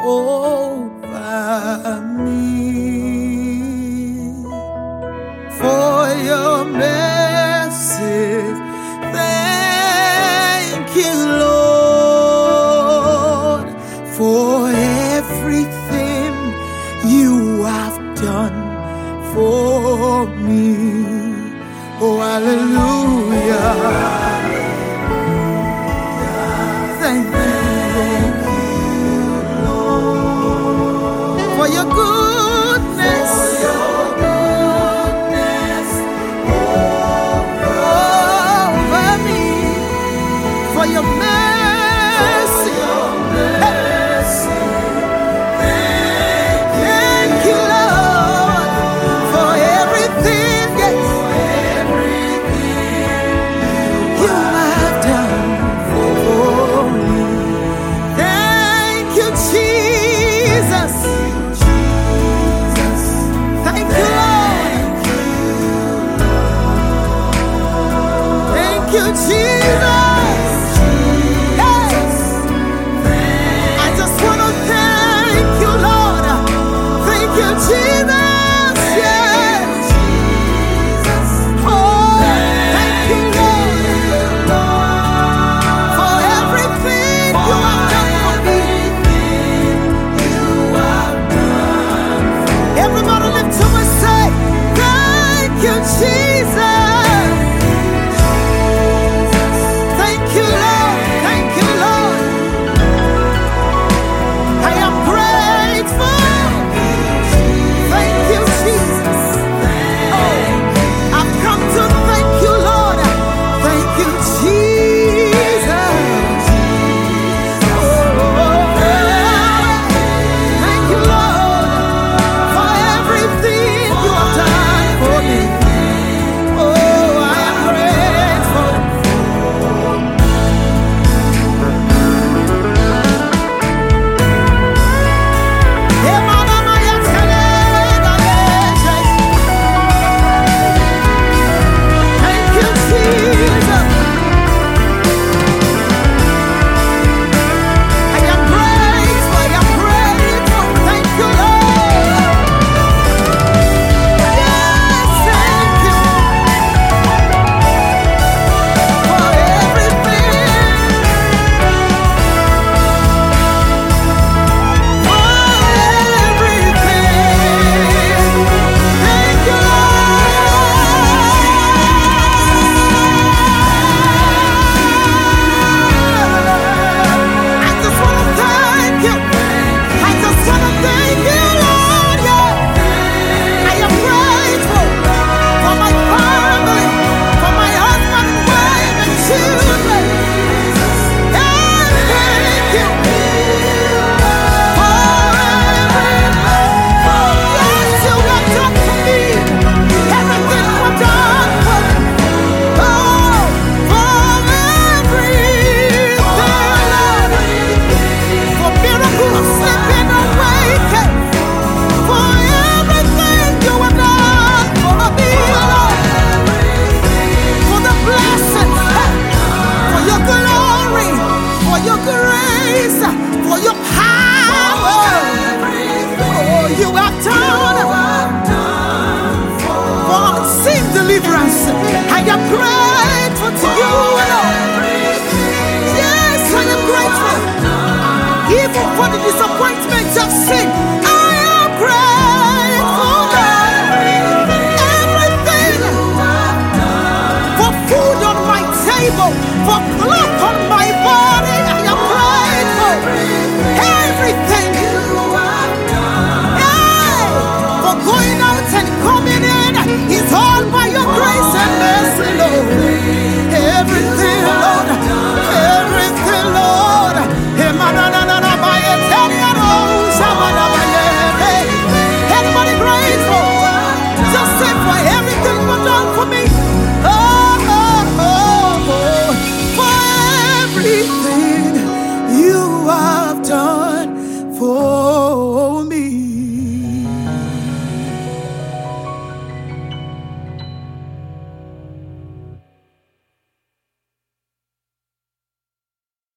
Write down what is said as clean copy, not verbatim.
over me. For your message, thank you, Lord, for everything you have done for me. Oh, hallelujah. Thank you, Lord, for your goodness. Over me. For your mercy. Thank you, Lord, for everything, yes, you have done for me. Thank you, Jesus. Thank you, Lord. Thank you, Jesus. For your power, oh, you have done for unseen deliverance. I am grateful to you, Lord. Yes, I am grateful, even for the disappointments I've seen.